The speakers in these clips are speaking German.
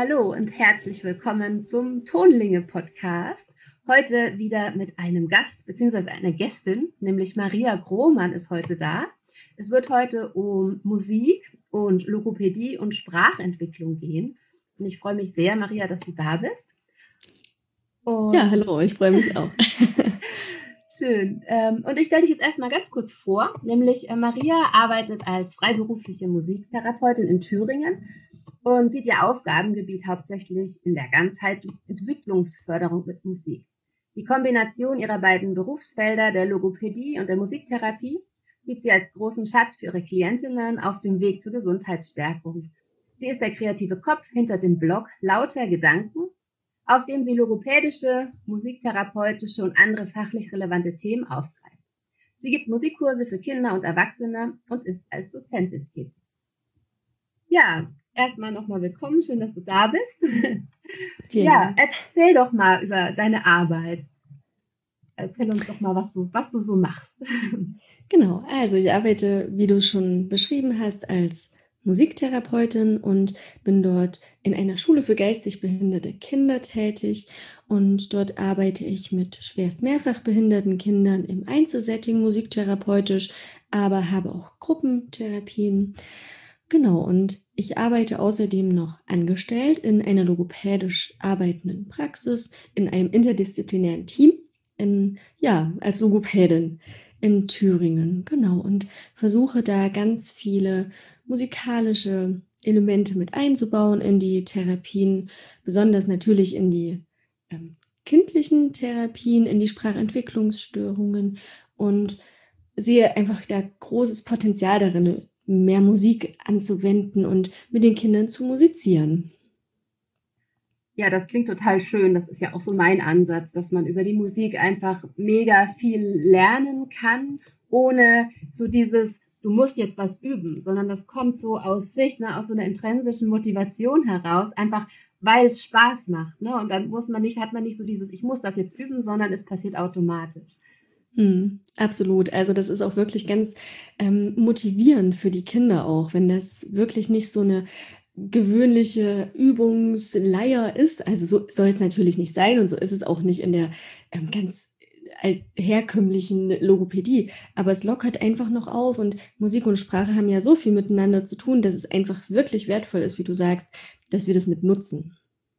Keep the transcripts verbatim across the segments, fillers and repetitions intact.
Hallo und herzlich willkommen zum Tonlinge-Podcast. Heute wieder mit einem Gast bzw. einer Gästin, nämlich Maria Grohmann ist heute da. Es wird heute um Musik und Logopädie und Sprachentwicklung gehen. Und ich freue mich sehr, Maria, dass du da bist. Und ja, hallo, ich freue mich auch. Schön. Und ich stelle dich jetzt erstmal ganz kurz vor, nämlich Maria arbeitet als freiberufliche Musiktherapeutin in Thüringen und sieht ihr Aufgabengebiet hauptsächlich in der ganzheitlichen Entwicklungsförderung mit Musik. Die Kombination ihrer beiden Berufsfelder, der Logopädie und der Musiktherapie, sieht sie als großen Schatz für ihre Klientinnen auf dem Weg zur Gesundheitsstärkung. Sie ist der kreative Kopf hinter dem Blog Lauter Gedanken, auf dem sie logopädische, musiktherapeutische und andere fachlich relevante Themen aufgreift. Sie gibt Musikkurse für Kinder und Erwachsene und ist als Dozentin tätig. Ja, erstmal nochmal willkommen, schön, dass du da bist. Ja, erzähl doch mal über deine Arbeit. Erzähl uns doch mal, was du, was du so machst. Genau, also ich arbeite, wie du schon beschrieben hast, als Musiktherapeutin und bin dort in einer Schule für geistig behinderte Kinder tätig. Und dort arbeite ich mit schwerst mehrfach behinderten Kindern im Einzelsetting musiktherapeutisch, aber habe auch Gruppentherapien. Genau, und ich arbeite außerdem noch angestellt in einer logopädisch arbeitenden Praxis, in einem interdisziplinären Team, in, ja, als Logopädin in Thüringen, genau, und versuche da ganz viele musikalische Elemente mit einzubauen in die Therapien, besonders natürlich in die ähm, kindlichen Therapien, in die Sprachentwicklungsstörungen und sehe einfach da großes Potenzial darin, mehr Musik anzuwenden und mit den Kindern zu musizieren. Ja, das klingt total schön. Das ist ja auch so mein Ansatz, dass man über die Musik einfach mega viel lernen kann, ohne so dieses, du musst jetzt was üben, sondern das kommt so aus sich, ne, aus so einer intrinsischen Motivation heraus, einfach weil es Spaß macht, ne? Und dann muss man nicht, hat man nicht so dieses, ich muss das jetzt üben, sondern es passiert automatisch. Hm, absolut. Also das ist auch wirklich ganz ähm, motivierend für die Kinder auch, wenn das wirklich nicht so eine gewöhnliche Übungsleier ist. Also so soll es natürlich nicht sein und so ist es auch nicht in der ähm, ganz herkömmlichen Logopädie. Aber es lockert einfach noch auf und Musik und Sprache haben ja so viel miteinander zu tun, dass es einfach wirklich wertvoll ist, wie du sagst, dass wir das mit nutzen.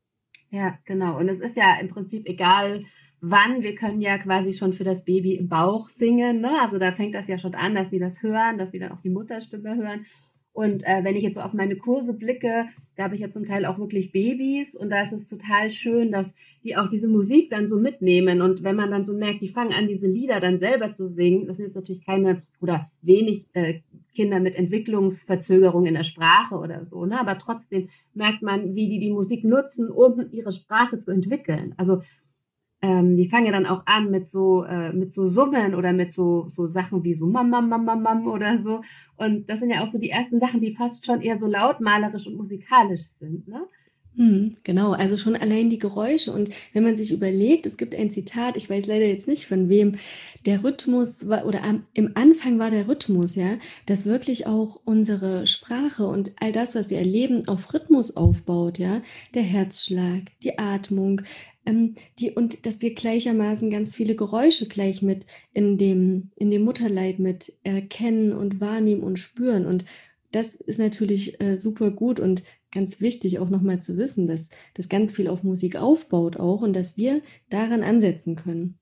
Ja, genau. Und es ist ja im Prinzip egal, wann. Wir können ja quasi schon für das Baby im Bauch singen, ne? Also da fängt das ja schon an, dass sie das hören, dass sie dann auch die Mutterstimme hören. Und äh, wenn ich jetzt so auf meine Kurse blicke, da habe ich ja zum Teil auch wirklich Babys und da ist es total schön, dass die auch diese Musik dann so mitnehmen. Und wenn man dann so merkt, die fangen an, diese Lieder dann selber zu singen, das sind jetzt natürlich keine oder wenig äh, Kinder mit Entwicklungsverzögerung in der Sprache oder so, ne? Aber trotzdem merkt man, wie die die Musik nutzen, um ihre Sprache zu entwickeln. Also ähm, die fangen ja dann auch an mit so äh, mit so Summen oder mit so so Sachen wie so Mam Mam Mam Mam Mam oder so. Und das sind ja auch so die ersten Sachen, die fast schon eher so lautmalerisch und musikalisch sind, ne? Hm, genau, also schon allein die Geräusche und wenn man sich überlegt, es gibt ein Zitat, ich weiß leider jetzt nicht von wem, der Rhythmus war, oder am, im Anfang war der Rhythmus, ja, dass wirklich auch unsere Sprache und all das, was wir erleben, auf Rhythmus aufbaut, ja, der Herzschlag, die Atmung, ähm, die, und dass wir gleichermaßen ganz viele Geräusche gleich mit in dem, in dem Mutterleib mit erkennen und wahrnehmen und spüren und das ist natürlich äh, super gut und ganz wichtig auch nochmal zu wissen, dass das ganz viel auf Musik aufbaut auch und dass wir daran ansetzen können.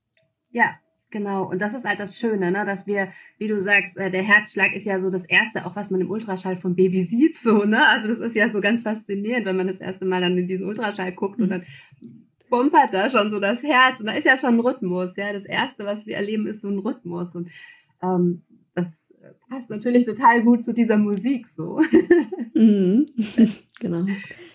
Ja, genau. Und das ist halt das Schöne, ne? Dass wir, wie du sagst, äh, der Herzschlag ist ja so das Erste, auch was man im Ultraschall vom Baby sieht, so, ne? Also das ist ja so ganz faszinierend, wenn man das erste Mal dann in diesen Ultraschall guckt und dann pumpert da schon so das Herz und da ist ja schon ein Rhythmus, ja. Das Erste, was wir erleben, ist so ein Rhythmus und ähm, das passt natürlich total gut zu dieser Musik so. Mhm. Genau.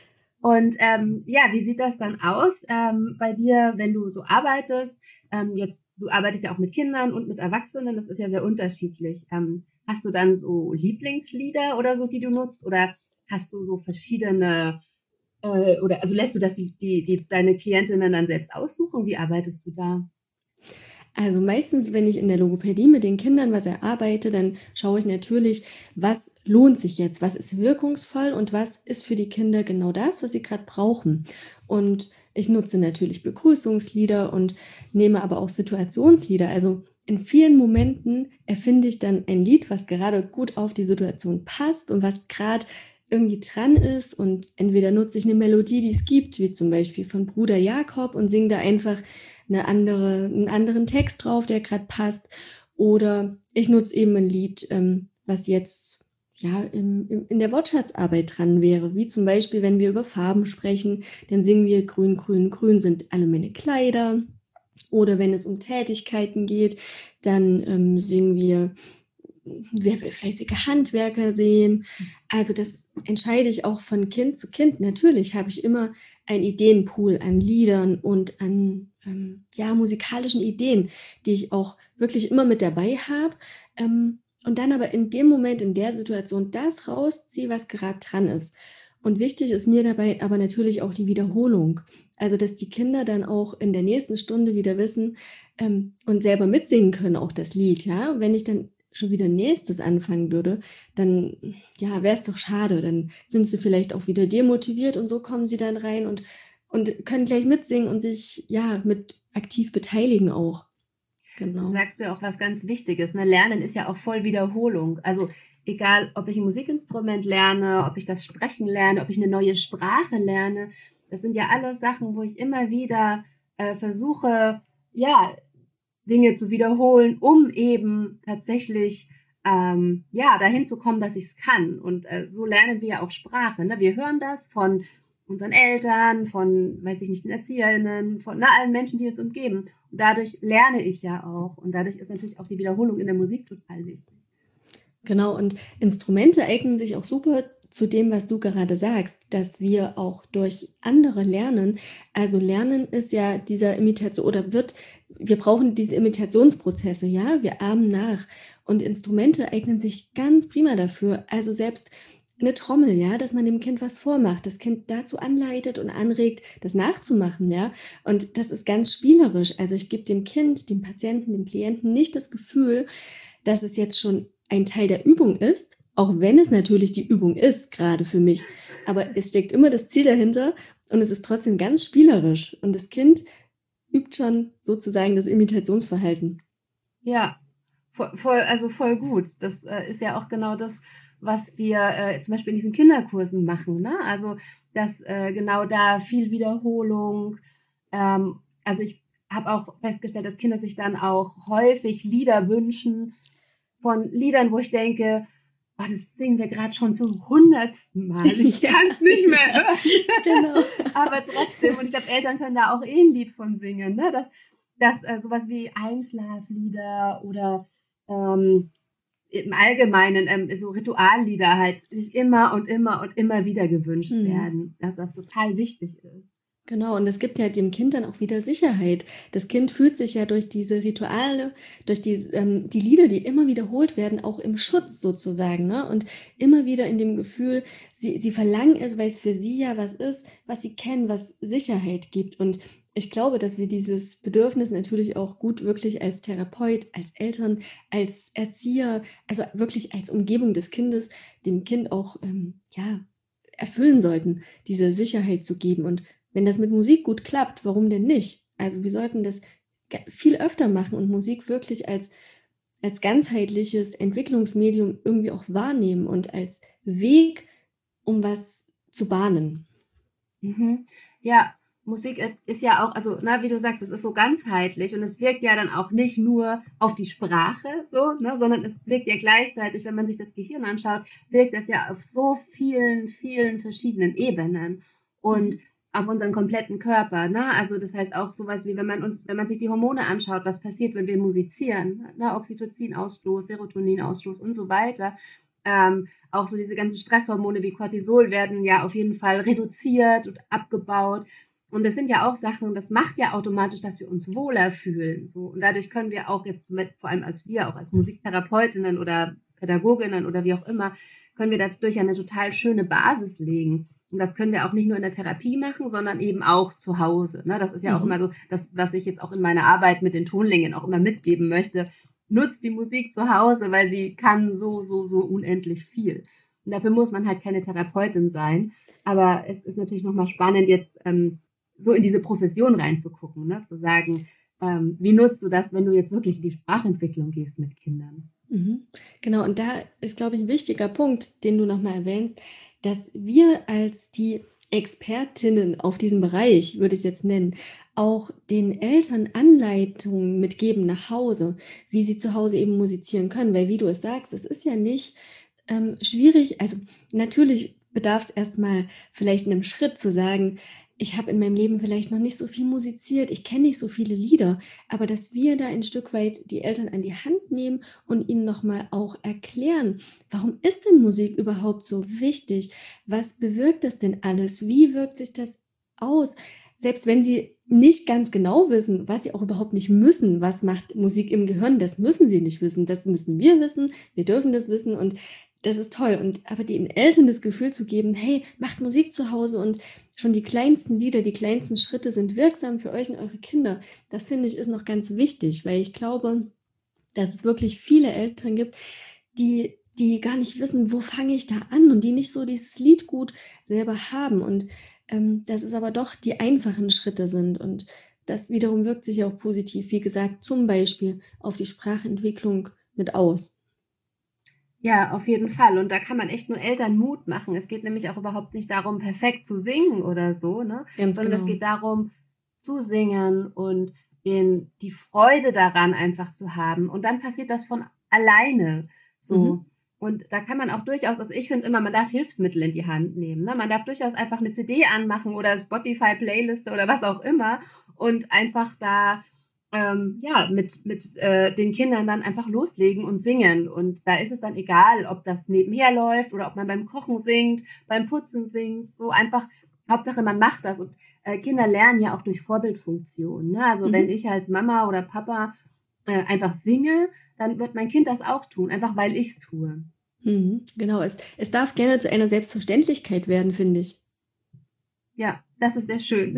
Und ähm, ja, wie sieht das dann aus ähm, bei dir, wenn du so arbeitest? Ähm, jetzt, du arbeitest ja auch mit Kindern und mit Erwachsenen, das ist ja sehr unterschiedlich. Ähm, hast du dann so Lieblingslieder oder so, die du nutzt? Oder hast du so verschiedene, äh, oder also lässt du das die, die, die deine Klientinnen dann selbst aussuchen? Wie arbeitest du da? Also meistens, wenn ich in der Logopädie mit den Kindern was erarbeite, dann schaue ich natürlich, was lohnt sich jetzt, was ist wirkungsvoll und was ist für die Kinder genau das, was sie gerade brauchen. Und ich nutze natürlich Begrüßungslieder und nehme aber auch Situationslieder. Also in vielen Momenten erfinde ich dann ein Lied, was gerade gut auf die Situation passt und was gerade irgendwie dran ist. Und entweder nutze ich eine Melodie, die es gibt, wie zum Beispiel von Bruder Jakob, und singe da einfach eine andere, einen anderen Text drauf, der gerade passt. Oder ich nutze eben ein Lied, ähm, was jetzt ja im, im, in der Wortschatzarbeit dran wäre. Wie zum Beispiel, wenn wir über Farben sprechen, dann singen wir Grün, Grün, Grün sind alle meine Kleider. Oder wenn es um Tätigkeiten geht, dann ähm, singen wir Wer will fleißige Handwerker sehen. Also das entscheide ich auch von Kind zu Kind. Natürlich habe ich immer einen Ideenpool an Liedern und an ähm, ja, musikalischen Ideen, die ich auch wirklich immer mit dabei habe. Ähm, und dann aber in dem Moment, in der Situation das rausziehe, was gerade dran ist. Und wichtig ist mir dabei aber natürlich auch die Wiederholung. Also dass die Kinder dann auch in der nächsten Stunde wieder wissen ähm, und selber mitsingen können, auch das Lied. Ja, wenn ich dann schon wieder nächstes anfangen würde, dann ja, wäre es doch schade. Dann sind sie vielleicht auch wieder demotiviert und so kommen sie dann rein und, und können gleich mitsingen und sich ja mit aktiv beteiligen auch. Das Genau. sagst du ja auch was ganz Wichtiges. Ne? Lernen ist ja auch voll Wiederholung. Also egal, ob ich ein Musikinstrument lerne, ob ich das Sprechen lerne, ob ich eine neue Sprache lerne, das sind ja alles Sachen, wo ich immer wieder äh, versuche, ja, Dinge zu wiederholen, um eben tatsächlich ähm, ja, dahin zu kommen, dass ich es kann. Und äh, so lernen wir ja auch Sprache. Ne? Wir hören das von unseren Eltern, von, weiß ich nicht, den Erzieherinnen, von na, allen Menschen, die uns umgeben. Und dadurch lerne ich ja auch. Und dadurch ist natürlich auch die Wiederholung in der Musik total wichtig. Genau, und Instrumente eignen sich auch super zu dem, was du gerade sagst, dass wir auch durch andere lernen. Also Lernen ist ja dieser Imitation oder wird, wir brauchen diese Imitationsprozesse, ja, wir ahmen nach. Und Instrumente eignen sich ganz prima dafür. Also selbst eine Trommel, ja, dass man dem Kind was vormacht, das Kind dazu anleitet und anregt, das nachzumachen, ja. Und das ist ganz spielerisch. Also ich gebe dem Kind, dem Patienten, dem Klienten nicht das Gefühl, dass es jetzt schon ein Teil der Übung ist, auch wenn es natürlich die Übung ist, gerade für mich. Aber es steckt immer das Ziel dahinter und es ist trotzdem ganz spielerisch. Und das Kind übt schon sozusagen das Imitationsverhalten. Ja, voll, voll, also voll gut. Das äh, ist ja auch genau das, was wir äh, zum Beispiel in diesen Kinderkursen machen. Ne? Also, dass äh, genau da viel Wiederholung. Ähm, also ich habe auch festgestellt, dass Kinder sich dann auch häufig Lieder wünschen von Liedern, wo ich denke, oh, das singen wir gerade schon zum hundertsten Mal. Ich Ja, kann es nicht mehr ja, hören. genau. Aber trotzdem, und ich glaube, Eltern können da auch eh ein Lied von singen, ne? Dass, dass äh, sowas wie Einschlaflieder oder ähm, im Allgemeinen ähm, so Rituallieder halt sich immer und immer und immer wieder gewünscht Hm. werden, dass das total wichtig ist. Genau, und es gibt ja dem Kind dann auch wieder Sicherheit. Das Kind fühlt sich ja durch diese Rituale, durch die, ähm, die Lieder, die immer wiederholt werden, auch im Schutz sozusagen, ne? Und immer wieder in dem Gefühl, sie, sie verlangen es, weil es für sie ja was ist, was sie kennen, was Sicherheit gibt. Und ich glaube, dass wir dieses Bedürfnis natürlich auch gut wirklich als Therapeut, als Eltern, als Erzieher, also wirklich als Umgebung des Kindes, dem Kind auch, ähm, ja, erfüllen sollten, diese Sicherheit zu geben. Und wenn das mit Musik gut klappt, warum denn nicht? Also wir sollten das viel öfter machen und Musik wirklich als, als ganzheitliches Entwicklungsmedium irgendwie auch wahrnehmen und als Weg, um was zu bahnen. Mhm. Ja, Musik i- ist ja auch, also, na, wie du sagst, es ist so ganzheitlich und es wirkt ja dann auch nicht nur auf die Sprache so, ne, sondern es wirkt ja gleichzeitig, wenn man sich das Gehirn anschaut, wirkt das ja auf so vielen, vielen verschiedenen Ebenen und Mhm. auf unseren kompletten Körper, ne? Also das heißt auch sowas wie, wenn man uns, wenn man sich die Hormone anschaut, was passiert, wenn wir musizieren, ne? Oxytocin-Ausstoß, Serotonin-Ausstoß und so weiter. Ähm, auch so diese ganzen Stresshormone wie Cortisol werden ja auf jeden Fall reduziert und abgebaut. Und das sind ja auch Sachen, das macht ja automatisch, dass wir uns wohler fühlen. So. Und dadurch können wir auch jetzt mit, vor allem als wir, auch als Musiktherapeutinnen oder Pädagoginnen oder wie auch immer, können wir dadurch eine total schöne Basis legen. Und das können wir auch nicht nur in der Therapie machen, sondern eben auch zu Hause. Ne? Das ist ja auch immer Mhm. so, das, was ich jetzt auch in meiner Arbeit mit den Tonlingen auch immer mitgeben möchte. Nutzt die Musik zu Hause, weil sie kann so, so, so unendlich viel. Und dafür muss man halt keine Therapeutin sein. Aber es ist natürlich nochmal spannend, jetzt ähm, so in diese Profession reinzugucken, ne? Zu sagen, ähm, wie nutzt du das, wenn du jetzt wirklich in die Sprachentwicklung gehst mit Kindern? Mhm. Genau, und da ist, glaube ich, ein wichtiger Punkt, den du noch mal erwähnst, dass wir als die Expertinnen auf diesem Bereich, würde ich's jetzt nennen, auch den Eltern Anleitungen mitgeben nach Hause, wie sie zu Hause eben musizieren können. Weil wie du es sagst, es ist ja nicht, ähm, schwierig, also, natürlich bedarf es erst mal vielleicht 'nem Schritt zu sagen: „Ich habe in meinem Leben vielleicht noch nicht so viel musiziert, ich kenne nicht so viele Lieder“, aber dass wir da ein Stück weit die Eltern an die Hand nehmen und ihnen noch mal auch erklären: „Warum ist denn Musik überhaupt so wichtig? Was bewirkt das denn alles? Wie wirkt sich das aus?“ Selbst wenn sie nicht ganz genau wissen, was sie auch überhaupt nicht müssen, was macht Musik im Gehirn, das müssen sie nicht wissen. Das müssen wir wissen. Wir dürfen das wissen und das ist toll. Und aber den Eltern das Gefühl zu geben: „Hey, macht Musik zu Hause und schon die kleinsten Lieder, die kleinsten Schritte sind wirksam für euch und eure Kinder.“ Das finde ich, ist noch ganz wichtig, weil ich glaube, dass es wirklich viele Eltern gibt, die die gar nicht wissen, wo fange ich da an und die nicht so dieses Liedgut selber haben und, ähm, dass es aber doch die einfachen Schritte sind und das wiederum wirkt sich ja auch positiv, wie gesagt, zum Beispiel auf die Sprachentwicklung mit aus. Ja, auf jeden Fall. Und da kann man echt nur Eltern Mut machen. Es geht nämlich auch überhaupt nicht darum, perfekt zu singen oder so, ne? Ganz Sondern es genau. geht darum, zu singen und den, die Freude daran einfach zu haben. Und dann passiert das von alleine so. Mhm. Und da kann man auch durchaus, also ich finde immer, man darf Hilfsmittel in die Hand nehmen. Ne? Man darf durchaus einfach eine C D anmachen oder Spotify-Playliste oder was auch immer und einfach da ähm, ja, mit, mit äh, den Kindern dann einfach loslegen und singen. Und da ist es dann egal, ob das nebenher läuft oder ob man beim Kochen singt, beim Putzen singt, so einfach, Hauptsache man macht das. Und äh, Kinder lernen ja auch durch Vorbildfunktion. Ne? Also wenn Mhm. ich als Mama oder Papa äh, einfach singe, dann wird mein Kind das auch tun, einfach weil ich es tue. Mhm. Genau, es es darf gerne zu einer Selbstverständlichkeit werden, finde ich. Ja, das ist sehr schön.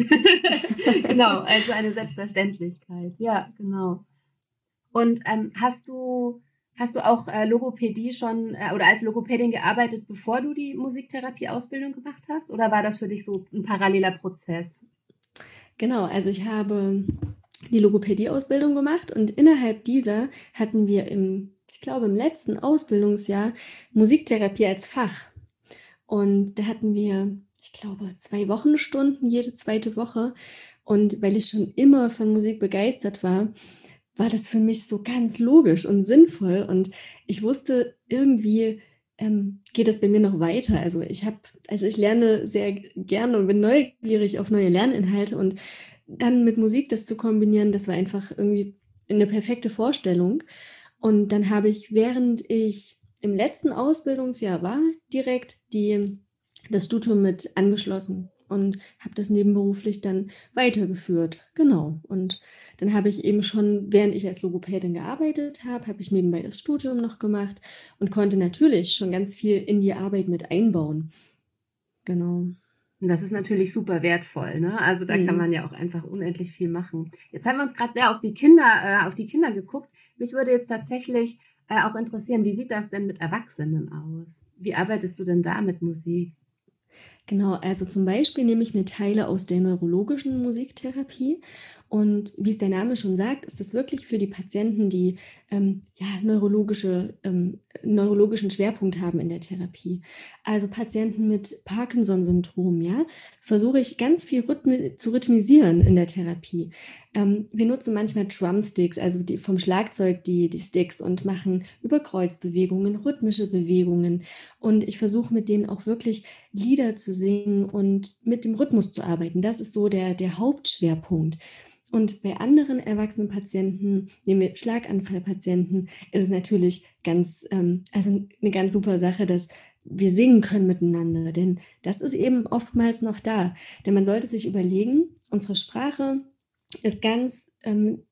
Genau, also eine Selbstverständlichkeit. Ja, genau. Und ähm, hast du hast du auch äh, Logopädie schon äh, oder als Logopädin gearbeitet, bevor du die Musiktherapie-Ausbildung gemacht hast? Oder war das für dich so ein paralleler Prozess? Genau, also ich habe die Logopädie-Ausbildung gemacht und innerhalb dieser hatten wir im ich glaube, im letzten Ausbildungsjahr Musiktherapie als Fach. Und da hatten wir, ich glaube, zwei Wochenstunden jede zweite Woche. Und weil ich schon immer von Musik begeistert war, war das für mich so ganz logisch und sinnvoll. Und ich wusste, irgendwie ähm, geht das bei mir noch weiter. Also ich habe, also ich lerne sehr g- gerne und bin neugierig auf neue Lerninhalte und dann mit Musik das zu kombinieren, das war einfach irgendwie eine perfekte Vorstellung. Und dann habe ich, während ich im letzten Ausbildungsjahr war, direkt die das Studium mit angeschlossen und habe das nebenberuflich dann weitergeführt. Genau. Und dann habe ich eben schon, während ich als Logopädin gearbeitet habe, habe ich nebenbei das Studium noch gemacht und konnte natürlich schon ganz viel in die Arbeit mit einbauen. Genau. Und das ist natürlich super wertvoll, ne? Also da kann man Mhm. ja auch einfach unendlich viel machen. Jetzt haben wir uns gerade sehr auf die Kinder, äh, auf die Kinder geguckt. Mich würde jetzt tatsächlich äh, auch interessieren, wie sieht das denn mit Erwachsenen aus? Wie arbeitest du denn da mit Musik? Genau, also zum Beispiel nehme ich mir Teile aus der neurologischen Musiktherapie und wie es der Name schon sagt, ist das wirklich für die Patienten, die ähm, ja, neurologische, ähm, neurologischen Schwerpunkt haben in der Therapie. Also Patienten mit Parkinson-Syndrom, ja, versuche ich ganz viel Rhythmi zu rhythmisieren in der Therapie. Ähm, wir nutzen manchmal Drumsticks, also die, vom Schlagzeug die, die Sticks und machen Überkreuzbewegungen, rhythmische Bewegungen und ich versuche mit denen auch wirklich Lieder zu singen und mit dem Rhythmus zu arbeiten. Das ist so der der Hauptschwerpunkt. Und bei anderen erwachsenen Patienten, nehmen wir Schlaganfallpatienten, ist es natürlich ganz ähm, also eine ganz super Sache, dass wir singen können miteinander, denn das ist eben oftmals noch da. Denn man sollte sich überlegen, unsere Sprache ist ganz, ähm,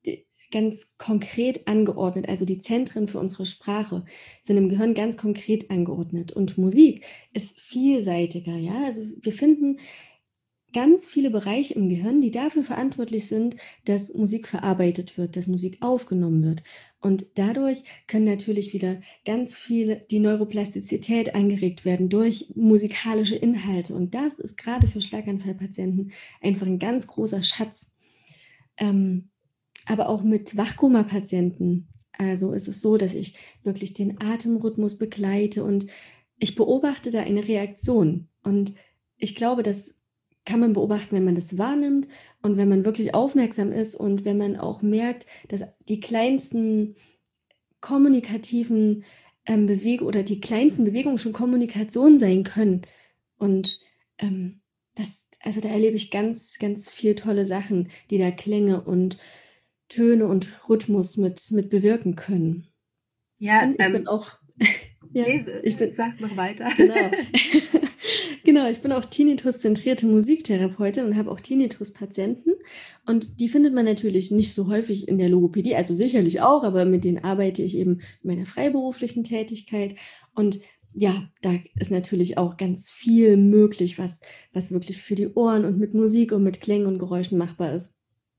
ganz konkret angeordnet. Also die Zentren für unsere Sprache sind im Gehirn ganz konkret angeordnet. Und Musik ist vielseitiger, ja. Also wir finden ganz viele Bereiche im Gehirn, die dafür verantwortlich sind, dass Musik verarbeitet wird, dass Musik aufgenommen wird. Und dadurch können natürlich wieder ganz viel die Neuroplastizität angeregt werden durch musikalische Inhalte. Und das ist gerade für Schlaganfallpatienten einfach ein ganz großer Schatz. Ähm, aber auch mit Wachkoma-Patienten. Also ist es so, dass ich wirklich den Atemrhythmus begleite und ich beobachte da eine Reaktion. Und ich glaube, das kann man beobachten, wenn man das wahrnimmt und wenn man wirklich aufmerksam ist und wenn man auch merkt, dass die kleinsten kommunikativen ähm, Bewegungen oder die kleinsten Bewegungen schon Kommunikation sein können. Und ähm, das, also da erlebe ich ganz, ganz viel tolle Sachen, die da Klänge und Töne und Rhythmus mit, mit bewirken können. Ja, Und ich bin ähm, auch, ja, lese, ich bin, sag noch weiter. genau. Genau, ich bin auch Tinnitus-zentrierte Musiktherapeutin und habe auch Tinnitus-Patienten. Und die findet man natürlich nicht so häufig in der Logopädie, also sicherlich auch, aber mit denen arbeite ich eben in meiner freiberuflichen Tätigkeit. Und ja, da ist natürlich auch ganz viel möglich, was, was wirklich für die Ohren und mit Musik und mit Klängen und Geräuschen machbar ist.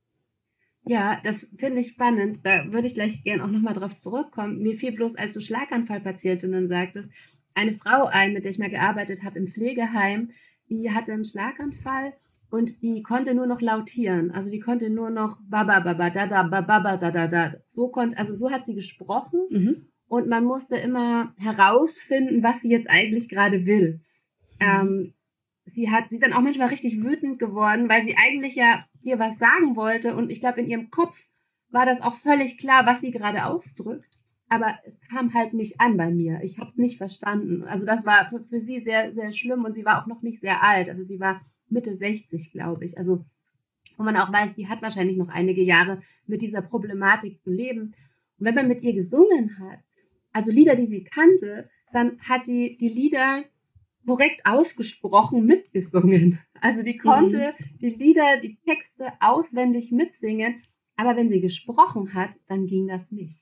Ja, das finde ich spannend. Da würde ich gleich gern auch nochmal drauf zurückkommen. Mir fiel bloß, als du Schlaganfallpatientinnen sagtest, eine Frau ein, mit der ich mal gearbeitet habe im Pflegeheim, die hatte einen Schlaganfall und die konnte nur noch lautieren. Also die konnte nur noch baba baba da da baba da da da. So konnte, also so hat sie gesprochen Mhm. und man musste immer herausfinden, was sie jetzt eigentlich gerade will. Mhm. Ähm, sie hat, sie ist dann auch manchmal richtig wütend geworden, weil sie eigentlich ja dir was sagen wollte und ich glaube, in ihrem Kopf war das auch völlig klar, was sie gerade ausdrückt, aber es kam halt nicht an bei mir. Ich habe es nicht verstanden. Also das war für, für sie sehr, sehr schlimm und sie war auch noch nicht sehr alt. Also sie war Mitte sechzig, glaube ich. Also wo man auch weiß, die hat wahrscheinlich noch einige Jahre mit dieser Problematik zu leben. Und wenn man mit ihr gesungen hat, also Lieder, die sie kannte, dann hat die die Lieder korrekt ausgesprochen mitgesungen. Also die Mhm. konnte die Lieder, die Texte auswendig mitsingen, aber wenn sie gesprochen hat, dann ging das nicht.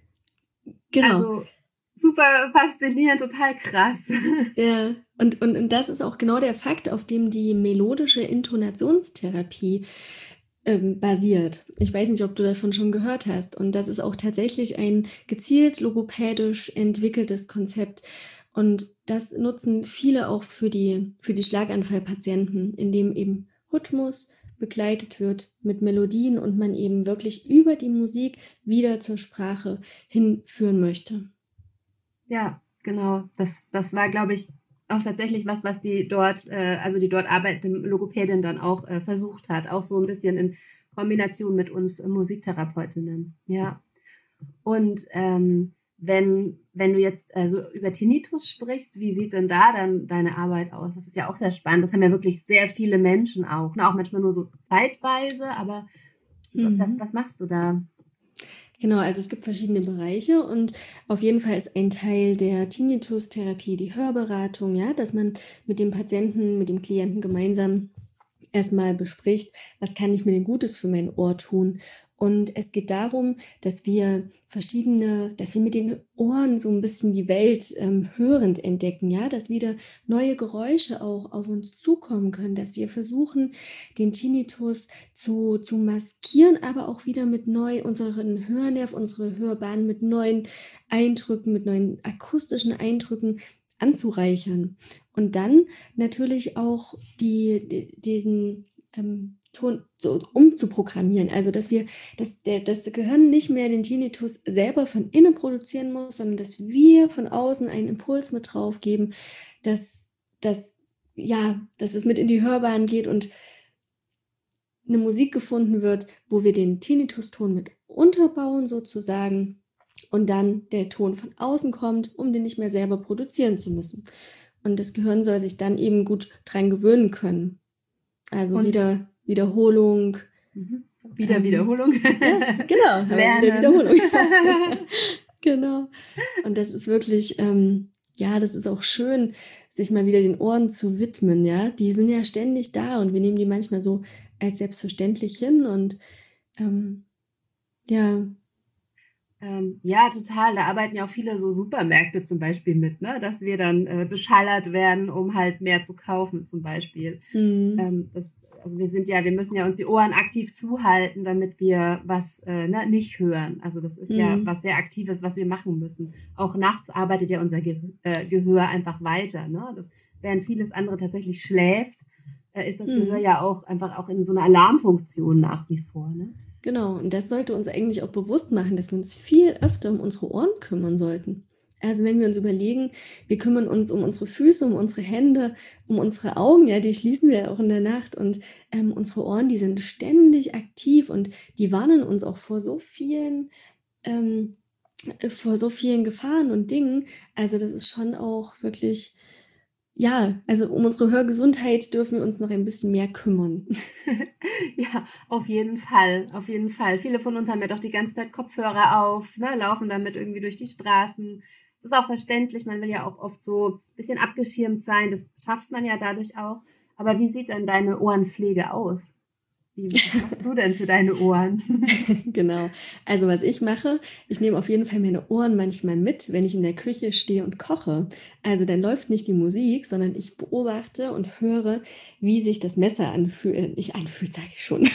Genau. Also super faszinierend, total krass. Ja, und, und, und das ist auch genau der Fakt, auf dem die melodische Intonationstherapie ähm, basiert. Ich weiß nicht, ob du davon schon gehört hast. Und das ist auch tatsächlich ein gezielt logopädisch entwickeltes Konzept. Und das nutzen viele auch für die, für die Schlaganfallpatienten, indem eben Rhythmus begleitet wird mit Melodien und man eben wirklich über die Musik wieder zur Sprache hinführen möchte. Ja, genau. Das, das war, glaube ich, auch tatsächlich was, was die dort, äh, also die dort arbeitende Logopädin dann auch äh, versucht hat. Auch so ein bisschen in Kombination mit uns äh, Musiktherapeutinnen. Ja. Und ähm, wenn, wenn du jetzt äh, so über Tinnitus sprichst, wie sieht denn da dann deine Arbeit aus? Das ist ja auch sehr spannend. Das haben ja wirklich sehr viele Menschen auch. Ne? Auch manchmal nur so zeitweise, aber was, Mhm. was machst du da? Genau, also es gibt verschiedene Bereiche und auf jeden Fall ist ein Teil der Tinnitus-Therapie die Hörberatung, ja, dass man mit dem Patienten, mit dem Klienten gemeinsam erstmal bespricht, was kann ich mir denn Gutes für mein Ohr tun. Und es geht darum, dass wir verschiedene, dass wir mit den Ohren so ein bisschen die Welt ähm, hörend entdecken, ja, dass wieder neue Geräusche auch auf uns zukommen können, dass wir versuchen, den Tinnitus zu, zu maskieren, aber auch wieder mit neuen, unseren Hörnerv, unsere Hörbahn mit neuen Eindrücken, mit neuen akustischen Eindrücken anzureichern. Und dann natürlich auch die, die diesen ähm, Ton so umzuprogrammieren. Also, dass wir, dass der, das Gehirn nicht mehr den Tinnitus selber von innen produzieren muss, sondern dass wir von außen einen Impuls mit drauf geben, dass, dass, ja, dass es mit in die Hörbahn geht und eine Musik gefunden wird, wo wir den Tinnituston mit unterbauen sozusagen und dann der Ton von außen kommt, um den nicht mehr selber produzieren zu müssen. Und das Gehirn soll sich dann eben gut dran gewöhnen können. Also Und wieder Wiederholung. mhm. Wieder Ähm, Wiederholung. ja, genau, aber wieder Lernen. Wiederholung. Genau. Und das ist wirklich, ähm, ja, das ist auch schön, sich mal wieder den Ohren zu widmen, ja. Die sind ja ständig da und wir nehmen die manchmal so als selbstverständlich hin und ähm, Ja. Ähm, ja, total. Da arbeiten ja auch viele so Supermärkte zum Beispiel mit, ne? Dass wir dann äh, beschallert werden, um halt mehr zu kaufen, zum Beispiel. Mhm. Ähm, das, also wir sind ja, wir müssen ja uns die Ohren aktiv zuhalten, damit wir was äh, ne, nicht hören. Also das ist ja Mhm. was sehr Aktives, was wir machen müssen. Auch nachts arbeitet ja unser Ge äh, Gehör einfach weiter, ne? Das, während vieles andere tatsächlich schläft, äh, ist das Gehör Mhm. ja auch einfach auch in so einer Alarmfunktion nach wie vor, ne? Genau, und das sollte uns eigentlich auch bewusst machen, dass wir uns viel öfter um unsere Ohren kümmern sollten. Also wenn wir uns überlegen, wir kümmern uns um unsere Füße, um unsere Hände, um unsere Augen, ja, die schließen wir ja auch in der Nacht und ähm, unsere Ohren, die sind ständig aktiv und die warnen uns auch vor so vielen, ähm, äh, vor so vielen Gefahren und Dingen. Also das ist schon auch wirklich, ja, also um unsere Hörgesundheit dürfen wir uns noch ein bisschen mehr kümmern. Ja, auf jeden Fall, auf jeden Fall. Viele von uns haben ja doch die ganze Zeit Kopfhörer auf, ne, laufen damit irgendwie durch die Straßen. Das ist auch verständlich, man will ja auch oft so ein bisschen abgeschirmt sein, das schafft man ja dadurch auch. Aber wie sieht denn deine Ohrenpflege aus? Wie, was machst du denn für deine Ohren? Genau. Also, was ich mache, ich nehme auf jeden Fall meine Ohren manchmal mit, wenn ich in der Küche stehe und koche. Also, dann läuft nicht die Musik, sondern ich beobachte und höre, wie sich das Messer anfühlt äh, nicht anfühlt, sage ich schon,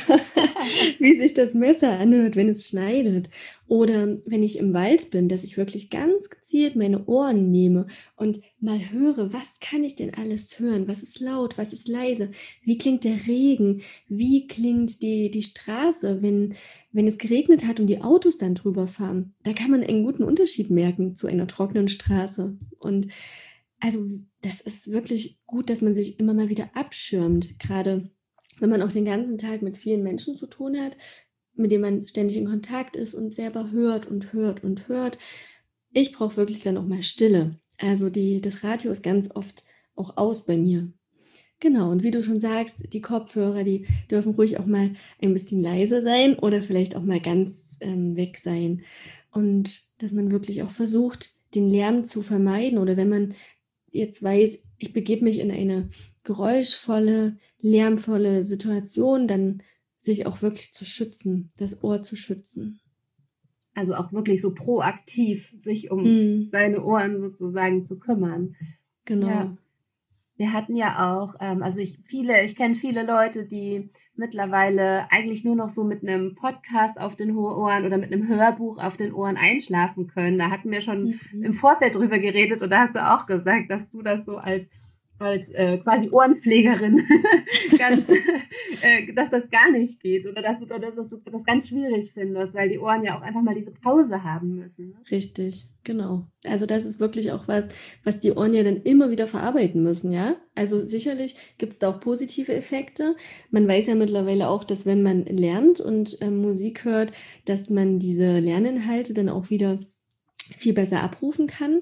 wie sich das Messer anhört, wenn es schneidet. Oder wenn ich im Wald bin, dass ich wirklich ganz gezielt meine Ohren nehme und mal höre, was kann ich denn alles hören? Was ist laut? Was ist leise? Wie klingt der Regen? Wie klingt die die Straße, wenn wenn es geregnet hat und die Autos dann drüber fahren? Da kann man einen guten Unterschied merken zu einer trockenen Straße. Und also, das ist wirklich gut, dass man sich immer mal wieder abschirmt, gerade wenn man auch den ganzen Tag mit vielen Menschen zu tun hat, mit denen man ständig in Kontakt ist und selber hört und hört und hört. Ich brauche wirklich dann auch mal Stille. Also, die das Radio ist ganz oft auch aus bei mir. Genau, und wie du schon sagst, die Kopfhörer, die dürfen ruhig auch mal ein bisschen leiser sein oder vielleicht auch mal ganz, ähm, weg sein. Und dass man wirklich auch versucht, den Lärm zu vermeiden oder wenn man jetzt weiß, ich begebe mich in eine geräuschvolle, lärmvolle Situation, dann sich auch wirklich zu schützen, das Ohr zu schützen. Also auch wirklich so proaktiv sich um Mhm, seine Ohren sozusagen zu kümmern. Ja. genau. Wir hatten ja auch, ähm, also ich viele, ich kenne viele Leute, die mittlerweile eigentlich nur noch so mit einem Podcast auf den Ho Ohren oder mit einem Hörbuch auf den Ohren einschlafen können. Da hatten wir schon im Mhm. Vorfeld drüber geredet und da hast du auch gesagt, dass du das so als als äh, quasi Ohrenpflegerin ganz, äh, dass das gar nicht geht oder dass du, oder dass du das ganz schwierig findest, weil die Ohren ja auch einfach mal diese Pause haben müssen. Ne? Richtig, genau. Also, das ist wirklich auch was, was die Ohren ja dann immer wieder verarbeiten müssen, ja? Also, sicherlich gibt es da auch positive Effekte. Man weiß ja mittlerweile auch, dass wenn man lernt und, ähm, Musik hört, dass man diese Lerninhalte dann auch wieder viel besser abrufen kann.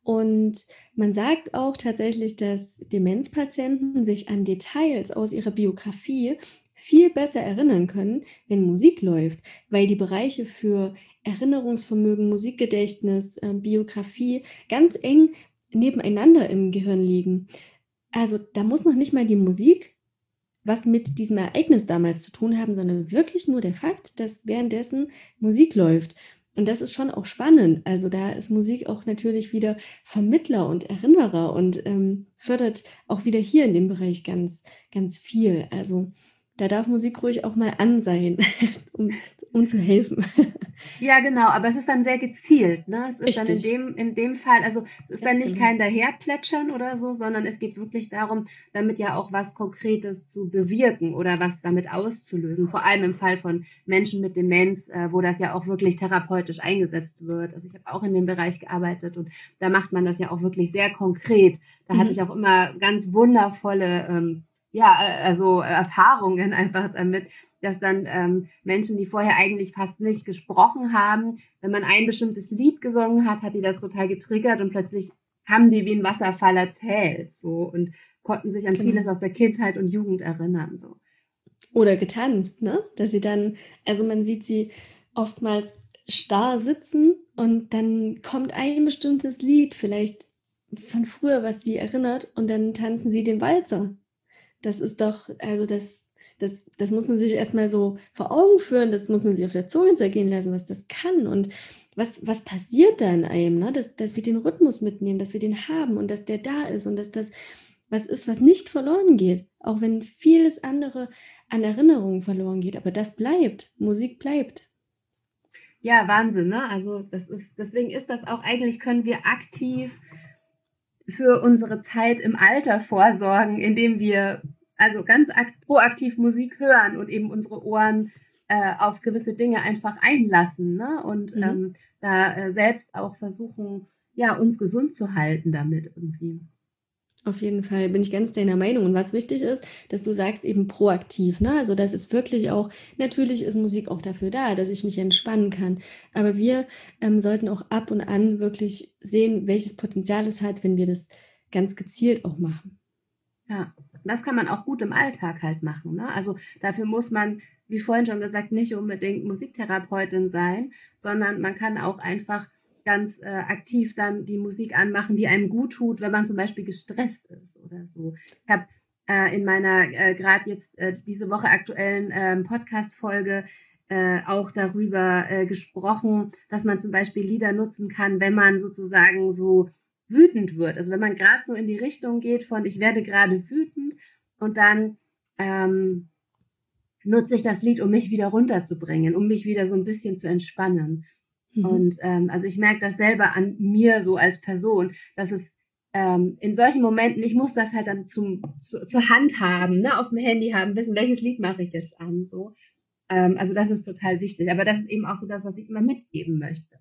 Und man sagt auch tatsächlich, dass Demenzpatienten sich an Details aus ihrer Biografie viel besser erinnern können, wenn Musik läuft, weil die Bereiche für Erinnerungsvermögen, Musikgedächtnis, äh, Biografie ganz eng nebeneinander im Gehirn liegen. Also da muss noch nicht mal die Musik was mit diesem Ereignis damals zu tun haben, sondern wirklich nur der Fakt, dass währenddessen Musik läuft. Und das ist schon auch spannend. Also da ist Musik auch natürlich wieder Vermittler und Erinnerer und ähm, fördert auch wieder hier in dem Bereich ganz, ganz viel. Also da darf Musik ruhig auch mal an sein, um, um zu helfen. Ja, genau, aber es ist dann sehr gezielt, ne? Es ist dann in Richtig, dem in dem Fall, also, es ist dann ganz nicht genau. kein Daherplätschern oder so, sondern es geht wirklich darum, damit ja auch was Konkretes zu bewirken oder was damit auszulösen. Vor allem im Fall von Menschen mit Demenz, äh, wo das ja auch wirklich therapeutisch eingesetzt wird. Also, ich habe auch in dem Bereich gearbeitet und da macht man das ja auch wirklich sehr konkret. Da hatte ich Mhm. auch immer ganz wundervolle, ähm, ja, äh, also, äh, Erfahrungen einfach damit, dass dann ähm, Menschen, die vorher eigentlich fast nicht gesprochen haben, wenn man ein bestimmtes Lied gesungen hat, hat die das total getriggert und plötzlich haben die wie ein Wasserfall erzählt so und konnten sich an vieles Genau. aus der Kindheit und Jugend erinnern. So. Oder getanzt, ne? Dass sie dann also, man sieht sie oftmals starr sitzen und dann kommt ein bestimmtes Lied vielleicht von früher, was sie erinnert und dann tanzen sie den Walzer. Das ist doch also, das das, das muss man sich erstmal so vor Augen führen, das muss man sich auf der Zunge zergehen lassen, was das kann und was, was passiert da in einem, ne? Dass, dass wir den Rhythmus mitnehmen, dass wir den haben und dass der da ist und dass das was ist, was nicht verloren geht, auch wenn vieles andere an Erinnerungen verloren geht, aber das bleibt, Musik bleibt. Ja, Wahnsinn, ne? Also das ist, deswegen ist das auch eigentlich, können wir aktiv für unsere Zeit im Alter vorsorgen, indem wir also ganz akt- proaktiv Musik hören und eben unsere Ohren äh, auf gewisse Dinge einfach einlassen, ne? Und Mhm. ähm, da äh, selbst auch versuchen, ja, uns gesund zu halten damit irgendwie. Auf jeden Fall bin ich ganz deiner Meinung. Und was wichtig ist, dass du sagst eben proaktiv, ne? Also das ist wirklich auch, natürlich ist Musik auch dafür da, dass ich mich entspannen kann. Aber wir ähm, sollten auch ab und an wirklich sehen, welches Potenzial es hat, wenn wir das ganz gezielt auch machen. Ja, das kann man auch gut im Alltag halt machen, ne? Also dafür muss man, wie vorhin schon gesagt, nicht unbedingt Musiktherapeutin sein, sondern man kann auch einfach ganz äh, aktiv dann die Musik anmachen, die einem gut tut, wenn man zum Beispiel gestresst ist oder so. Ich habe äh, in meiner äh, gerade jetzt äh, diese Woche aktuellen ähm, Podcast-Folge äh, auch darüber äh, gesprochen, dass man zum Beispiel Lieder nutzen kann, wenn man sozusagen so wütend wird. Also wenn man gerade so in die Richtung geht von ich werde gerade wütend und dann ähm, nutze ich das Lied, um mich wieder runterzubringen, um mich wieder so ein bisschen zu entspannen. Mhm. Und ähm, also ich merke das selber an mir so als Person, dass es ähm, in solchen Momenten, ich muss das halt dann zum, zu, zur Hand haben, ne, auf dem Handy haben, wissen, welches Lied mache ich jetzt an, so. Ähm, also das ist total wichtig. Aber das ist eben auch so das, was ich immer mitgeben möchte.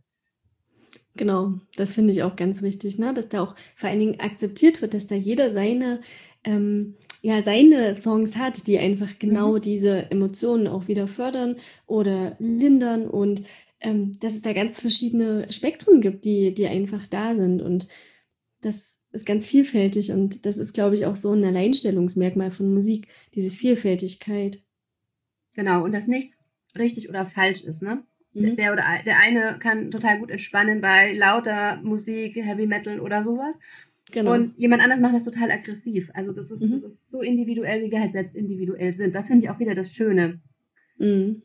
Genau, das finde ich auch ganz wichtig, ne? Dass da auch vor allen Dingen akzeptiert wird, dass da jeder seine, ähm, ja, seine Songs hat, die einfach genau Mhm. diese Emotionen auch wieder fördern oder lindern und ähm, dass es da ganz verschiedene Spektren gibt, die, die einfach da sind und das ist ganz vielfältig und das ist, glaube ich, auch so ein Alleinstellungsmerkmal von Musik, diese Vielfältigkeit. Genau, und dass nichts richtig oder falsch ist, ne? Mhm. Der oder der eine kann total gut entspannen bei lauter Musik, Heavy Metal oder sowas. Genau. Und jemand anders macht das total aggressiv. Also das ist, das Mhm. ist so individuell, wie wir halt selbst individuell sind. Das finde ich auch wieder das Schöne, Mhm.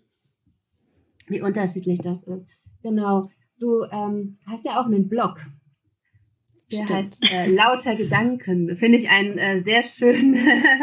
wie unterschiedlich das ist. Genau. Du ähm, hast ja auch einen Blog, der Stimmt. heißt äh, Lauter Gedanken. Finde ich einen äh, sehr schönen,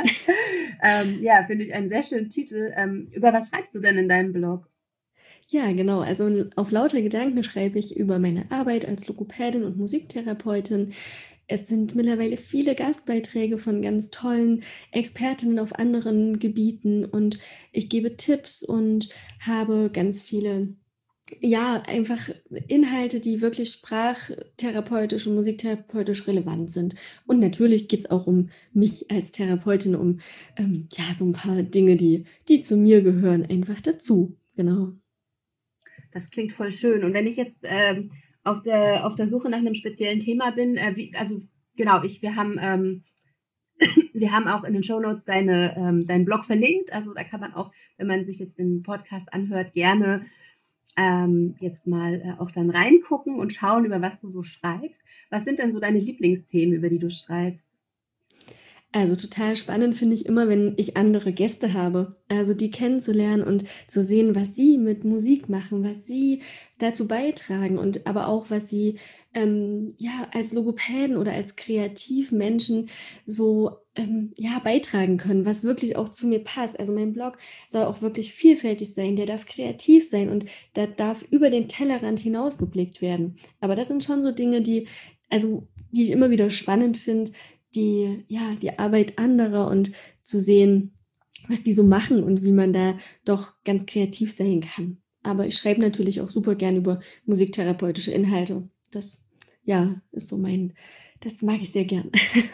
ähm, ja, finde ich einen sehr schönen Titel. Ähm, über was schreibst du denn in deinem Blog? Ja, genau. Also auf lauter Gedanken schreibe ich über meine Arbeit als Logopädin und Musiktherapeutin. Es sind mittlerweile viele Gastbeiträge von ganz tollen Expertinnen auf anderen Gebieten und ich gebe Tipps und habe ganz viele, ja, einfach Inhalte, die wirklich sprachtherapeutisch und musiktherapeutisch relevant sind. Und natürlich geht es auch um mich als Therapeutin, um ähm, ja, so ein paar Dinge, die, die zu mir gehören, einfach dazu. Genau. Das klingt voll schön. Und wenn ich jetzt ähm, auf der auf der Suche nach einem speziellen Thema bin, äh, wie, also genau, ich wir haben ähm, wir haben auch in den Shownotes deine ähm, deinen Blog verlinkt. Also da kann man auch, wenn man sich jetzt den Podcast anhört, gerne ähm, jetzt mal äh, auch dann reingucken und schauen, über was du so schreibst. Was sind denn so deine Lieblingsthemen, über die du schreibst? Also total spannend finde ich immer, wenn ich andere Gäste habe. Also die kennenzulernen und zu sehen, was sie mit Musik machen, was sie dazu beitragen und aber auch, was sie ähm, ja als Logopäden oder als Kreativmenschen so ähm, ja beitragen können, was wirklich auch zu mir passt. Also mein Blog soll auch wirklich vielfältig sein, der darf kreativ sein und da darf über den Tellerrand hinausgeblickt werden. Aber das sind schon so Dinge, die also die ich immer wieder spannend finde, die, ja, die Arbeit anderer und zu sehen, was die so machen und wie man da doch ganz kreativ sein kann. Aber ich schreibe natürlich auch super gern über musiktherapeutische Inhalte. Das, ja, ist so mein, das mag ich sehr gern.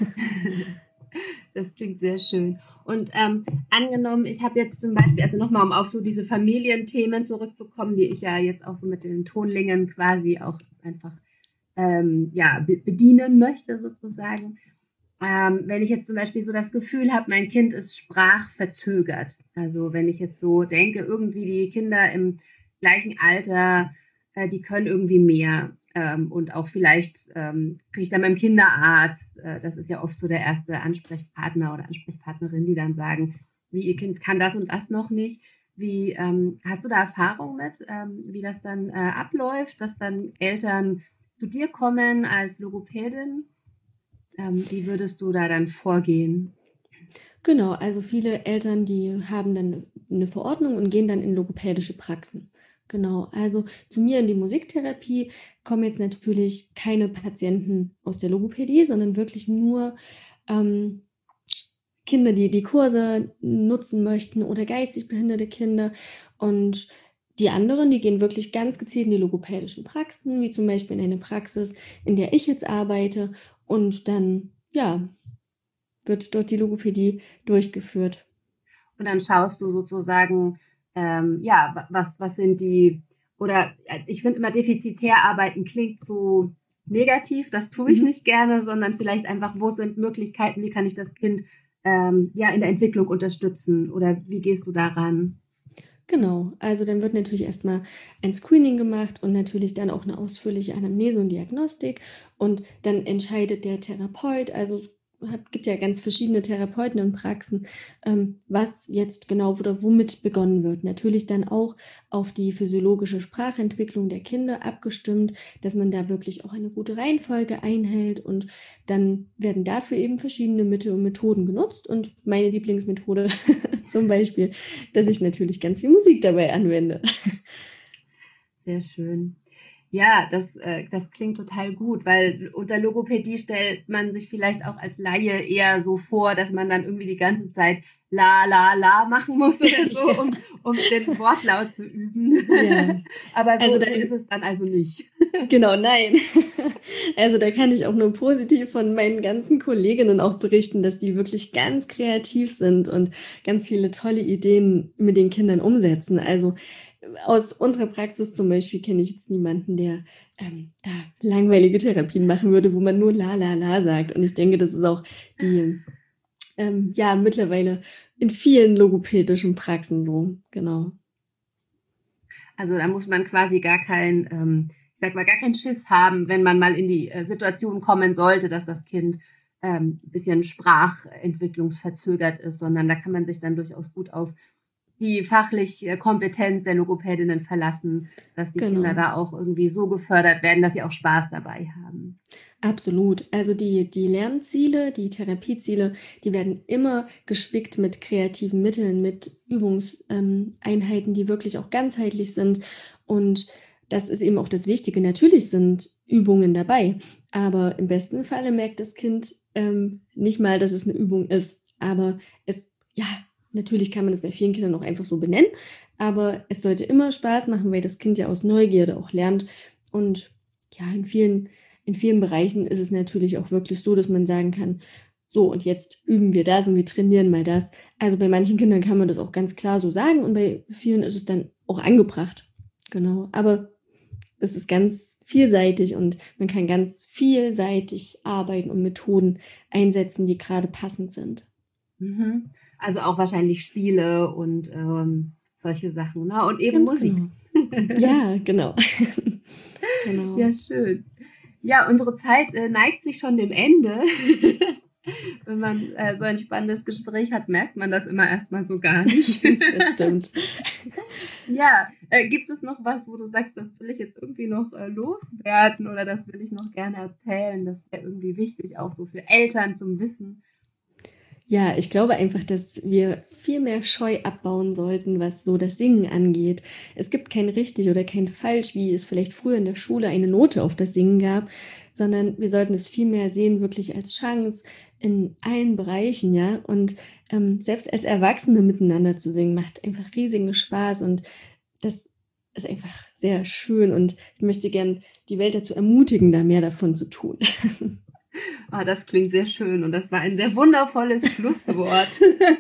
Das klingt sehr schön. Und ähm, angenommen, ich habe jetzt zum Beispiel, also nochmal, um auf so diese Familienthemen zurückzukommen, die ich ja jetzt auch so mit den Tonlingen quasi auch einfach ähm, ja, be bedienen möchte sozusagen. Ähm, wenn ich jetzt zum Beispiel so das Gefühl habe, mein Kind ist sprachverzögert, also wenn ich jetzt so denke, irgendwie die Kinder im gleichen Alter, äh, die können irgendwie mehr ähm, und auch vielleicht ähm, kriege ich dann beim Kinderarzt, äh, das ist ja oft so der erste Ansprechpartner oder Ansprechpartnerin, die dann sagen, wie ihr Kind kann das und das noch nicht. Wie ähm, hast du da Erfahrung mit, ähm, wie das dann äh, abläuft, dass dann Eltern zu dir kommen als Logopädin? Ähm, wie würdest du da dann vorgehen? Genau, also viele Eltern, die haben dann eine Verordnung und gehen dann in logopädische Praxen. Genau, also zu mir in die Musiktherapie kommen jetzt natürlich keine Patienten aus der Logopädie, sondern wirklich nur ähm, Kinder, die die Kurse nutzen möchten oder geistig behinderte Kinder. Und die anderen, die gehen wirklich ganz gezielt in die logopädischen Praxen, wie zum Beispiel in eine Praxis, in der ich jetzt arbeite. Und dann, ja, wird dort die Logopädie durchgeführt. Und dann schaust du sozusagen, ähm, ja, wa- was, was sind die, oder also ich finde immer defizitär arbeiten klingt so negativ, das tue ich Mhm. nicht gerne, sondern vielleicht einfach, wo sind Möglichkeiten, wie kann ich das Kind ähm, ja in der Entwicklung unterstützen oder wie gehst du daran? Genau, also dann wird natürlich erstmal ein Screening gemacht und natürlich dann auch eine ausführliche Anamnese und Diagnostik und dann entscheidet der Therapeut, also es hat gibt ja ganz verschiedene Therapeuten in Praxen, ähm, was jetzt genau oder womit begonnen wird. Natürlich dann auch auf die physiologische Sprachentwicklung der Kinder abgestimmt, dass man da wirklich auch eine gute Reihenfolge einhält und dann werden dafür eben verschiedene Mittel und Methoden genutzt und meine Lieblingsmethode zum Beispiel, dass ich natürlich ganz viel Musik dabei anwende. Sehr schön. Ja, das, äh, das klingt total gut, weil unter Logopädie stellt man sich vielleicht auch als Laie eher so vor, dass man dann irgendwie die ganze Zeit la, la, la machen muss oder so, um, um den Wortlaut zu üben. Ja, Aber also so, so ist dann es dann also nicht. genau, nein. Also da kann ich auch nur positiv von meinen ganzen Kolleginnen auch berichten, dass die wirklich ganz kreativ sind und ganz viele tolle Ideen mit den Kindern umsetzen. Also aus unserer Praxis zum Beispiel kenne ich jetzt niemanden, der ähm, da langweilige Therapien machen würde, wo man nur la la la sagt. Und ich denke, das ist auch die ähm, ja mittlerweile in vielen logopädischen Praxen so, genau. Also da muss man quasi gar kein, ähm, ich sag mal, gar keinen Schiss haben, wenn man mal in die äh, Situation kommen sollte, dass das Kind ähm, ein bisschen sprachentwicklungsverzögert ist, sondern da kann man sich dann durchaus gut auf die fachliche Kompetenz der Logopädinnen verlassen, dass die Kinder Genau. da auch irgendwie so gefördert werden, dass sie auch Spaß dabei haben. Absolut. Also die, die Lernziele, die Therapieziele, die werden immer gespickt mit kreativen Mitteln, mit Übungseinheiten, ähm, Einheiten, die wirklich auch ganzheitlich sind. Und das ist eben auch das Wichtige. Natürlich sind Übungen dabei, aber im besten Falle merkt das Kind ähm, nicht mal, dass es eine Übung ist. Aber es, ja, natürlich kann man das bei vielen Kindern auch einfach so benennen, aber es sollte immer Spaß machen, weil das Kind ja aus Neugierde auch lernt. Und ja, in vielen in vielen Bereichen ist es natürlich auch wirklich so, dass man sagen kann, so und jetzt üben wir das und wir trainieren mal das. Also bei manchen Kindern kann man das auch ganz klar so sagen und bei vielen ist es dann auch angebracht. Genau, aber es ist ganz vielseitig und man kann ganz vielseitig arbeiten und Methoden einsetzen, die gerade passend sind. Mhm. Also auch wahrscheinlich Spiele und ähm, solche Sachen, ne? Und eben Ganz Musik. genau. Ja, genau. Ja, Genau. schön. Ja, unsere Zeit äh, neigt sich schon dem Ende. Wenn man äh, so ein spannendes Gespräch hat, merkt man das immer erstmal so gar nicht. Das stimmt. Ja, äh, gibt es noch was, wo du sagst, das will ich jetzt irgendwie noch äh, loswerden oder das will ich noch gerne erzählen? Das wäre irgendwie wichtig, auch so für Eltern zum Wissen. Ja, ich glaube einfach, dass wir viel mehr Scheu abbauen sollten, was so das Singen angeht. Es gibt kein richtig oder kein falsch, wie es vielleicht früher in der Schule eine Note auf das Singen gab, sondern wir sollten es viel mehr sehen, wirklich als Chance in allen Bereichen, ja. Und ähm, selbst als Erwachsene miteinander zu singen, macht einfach riesigen Spaß und das ist einfach sehr schön und ich möchte gern die Welt dazu ermutigen, da mehr davon zu tun. Ah, das klingt sehr schön und das war ein sehr wundervolles Schlusswort.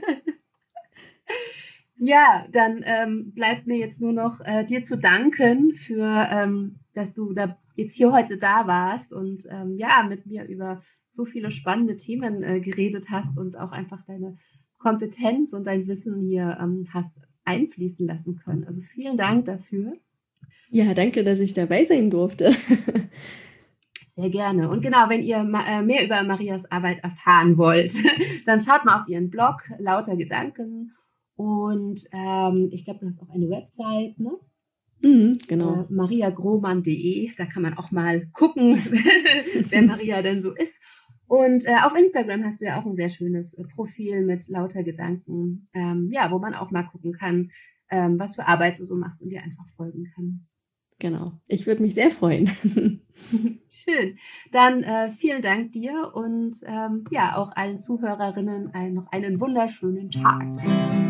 Ja, dann ähm, bleibt mir jetzt nur noch äh, dir zu danken für, ähm, dass du da jetzt hier heute da warst und ähm, ja, mit mir über so viele spannende Themen äh, geredet hast und auch einfach deine Kompetenz und dein Wissen hier ähm, hast einfließen lassen können. Also vielen Dank dafür. Ja, danke, dass ich dabei sein durfte. Sehr gerne. Und genau, wenn ihr ma- äh, mehr über Marias Arbeit erfahren wollt, dann schaut mal auf ihren Blog Lauter Gedanken Und ähm, ich glaube, du hast auch eine Website, ne? Mhm, Äh, genau. maria grohmann punkt de. Da kann man auch mal gucken, wer Maria denn so ist. Und äh, auf Instagram hast du ja auch ein sehr schönes äh, Profil mit lauter Gedanken, ähm, ja, wo man auch mal gucken kann, ähm, was für Arbeit du so machst und dir einfach folgen kann. Genau. Ich würde mich sehr freuen. Schön. Dann äh, vielen Dank dir und ähm, ja, auch allen Zuhörerinnen ein, noch einen wunderschönen Tag.